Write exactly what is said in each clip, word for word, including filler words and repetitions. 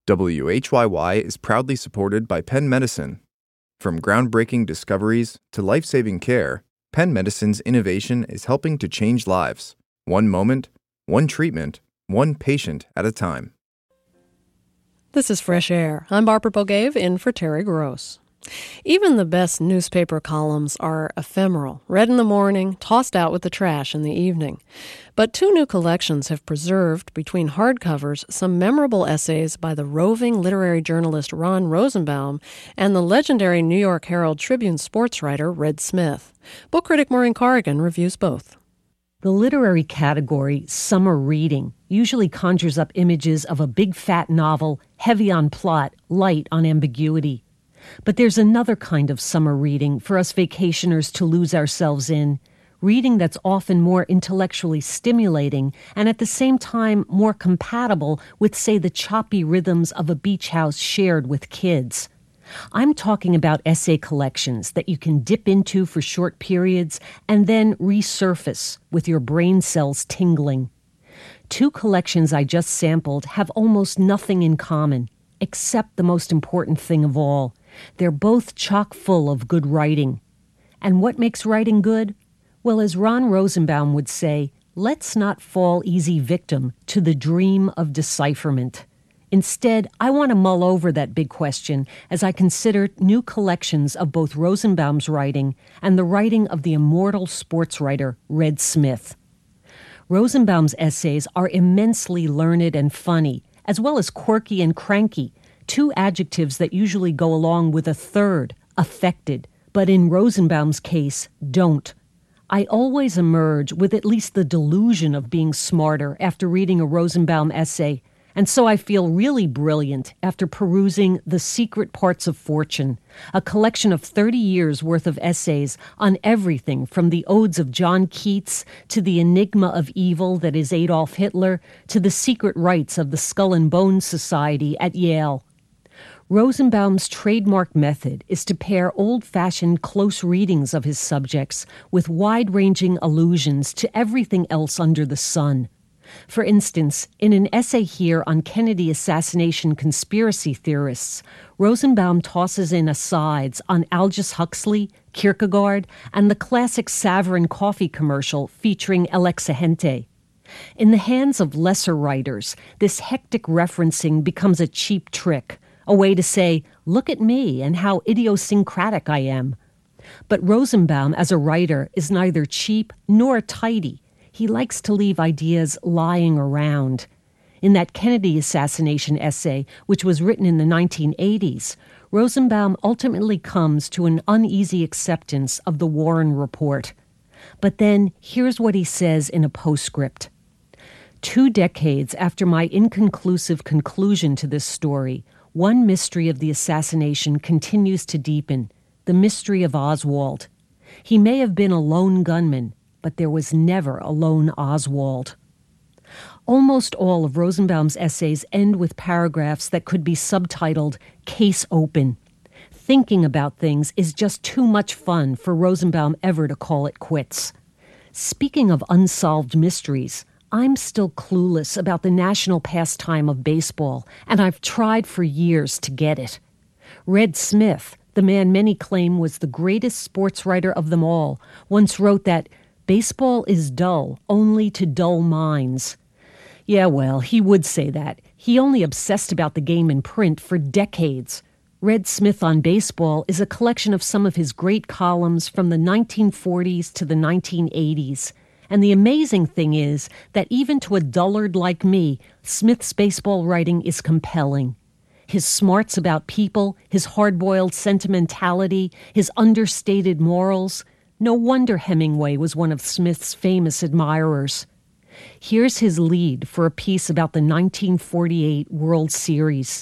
W H Y Y is proudly supported by Penn Medicine. From groundbreaking discoveries to life-saving care, Penn Medicine's innovation is helping to change lives, one moment, one treatment, one patient at a time. This is Fresh Air. I'm Barbara Bogave in for Terry Gross. Even the best newspaper columns are ephemeral, read in the morning, tossed out with the trash in the evening. But two new collections have preserved, between hardcovers, some memorable essays by the roving literary journalist Ron Rosenbaum and the legendary New York Herald Tribune sports writer Red Smith. Book critic Maureen Corrigan reviews both. The literary category, summer reading, usually conjures up images of a big fat novel, heavy on plot, light on ambiguity. But there's another kind of summer reading for us vacationers to lose ourselves in, reading that's often more intellectually stimulating and at the same time more compatible with, say, the choppy rhythms of a beach house shared with kids. I'm talking about essay collections that you can dip into for short periods and then resurface with your brain cells tingling. Two collections I just sampled have almost nothing in common, except the most important thing of all. They're both chock full of good writing. And what makes writing good? Well, as Ron Rosenbaum would say, let's not fall easy victim to the dream of decipherment. Instead, I want to mull over that big question as I consider new collections of both Rosenbaum's writing and the writing of the immortal sports writer Red Smith. Rosenbaum's essays are immensely learned and funny, as well as quirky and cranky, two adjectives that usually go along with a third, affected, but in Rosenbaum's case, don't. I always emerge with at least the delusion of being smarter after reading a Rosenbaum essay, and so I feel really brilliant after perusing The Secret Parts of Fortune, a collection of thirty years' worth of essays on everything from the odes of John Keats to the enigma of evil that is Adolf Hitler to the secret rites of the Skull and Bones Society at Yale. Rosenbaum's trademark method is to pair old-fashioned close readings of his subjects with wide-ranging allusions to everything else under the sun. For instance, in an essay here on Kennedy assassination conspiracy theorists, Rosenbaum tosses in asides on Aldous Huxley, Kierkegaard, and the classic Savarin coffee commercial featuring Alexahente. In the hands of lesser writers, this hectic referencing becomes a cheap trick, a way to say, look at me and how idiosyncratic I am. But Rosenbaum, as a writer, is neither cheap nor tidy. He likes to leave ideas lying around. In that Kennedy assassination essay, which was written in the nineteen eighties, Rosenbaum ultimately comes to an uneasy acceptance of the Warren Report. But then, here's what he says in a postscript. Two decades after my inconclusive conclusion to this story, one mystery of the assassination continues to deepen, the mystery of Oswald. He may have been a lone gunman, but there was never a lone Oswald. Almost all of Rosenbaum's essays end with paragraphs that could be subtitled Case Open. Thinking about things is just too much fun for Rosenbaum ever to call it quits. Speaking of unsolved mysteries, I'm still clueless about the national pastime of baseball, and I've tried for years to get it. Red Smith, the man many claim was the greatest sports writer of them all, once wrote that baseball is dull only to dull minds. Yeah, well, he would say that. He only obsessed about the game in print for decades. Red Smith on Baseball is a collection of some of his great columns from the nineteen forties to the nineteen eighties. And the amazing thing is that even to a dullard like me, Smith's baseball writing is compelling. His smarts about people, his hard-boiled sentimentality, his understated morals. No wonder Hemingway was one of Smith's famous admirers. Here's his lead for a piece about the nineteen forty-eight World Series.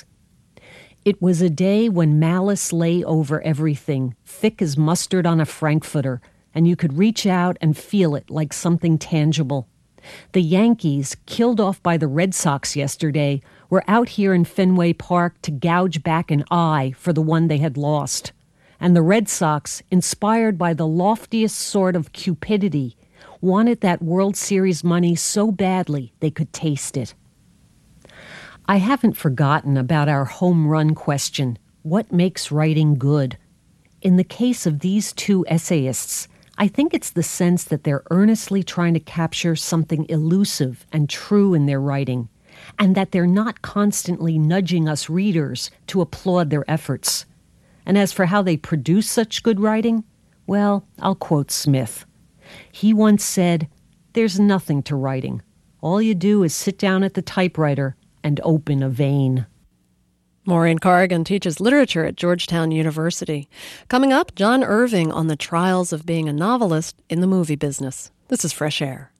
It was a day when malice lay over everything, thick as mustard on a frankfurter, and you could reach out and feel it like something tangible. The Yankees, killed off by the Red Sox yesterday, were out here in Fenway Park to gouge back an eye for the one they had lost. And the Red Sox, inspired by the loftiest sort of cupidity, wanted that World Series money so badly they could taste it. I haven't forgotten about our home run question, what makes writing good? In the case of these two essayists, I think it's the sense that they're earnestly trying to capture something elusive and true in their writing, and that they're not constantly nudging us readers to applaud their efforts. And as for how they produce such good writing, well, I'll quote Smith. He once said, "There's nothing to writing. All you do is sit down at the typewriter and open a vein." Maureen Corrigan teaches literature at Georgetown University. Coming up, John Irving on the trials of being a novelist in the movie business. This is Fresh Air.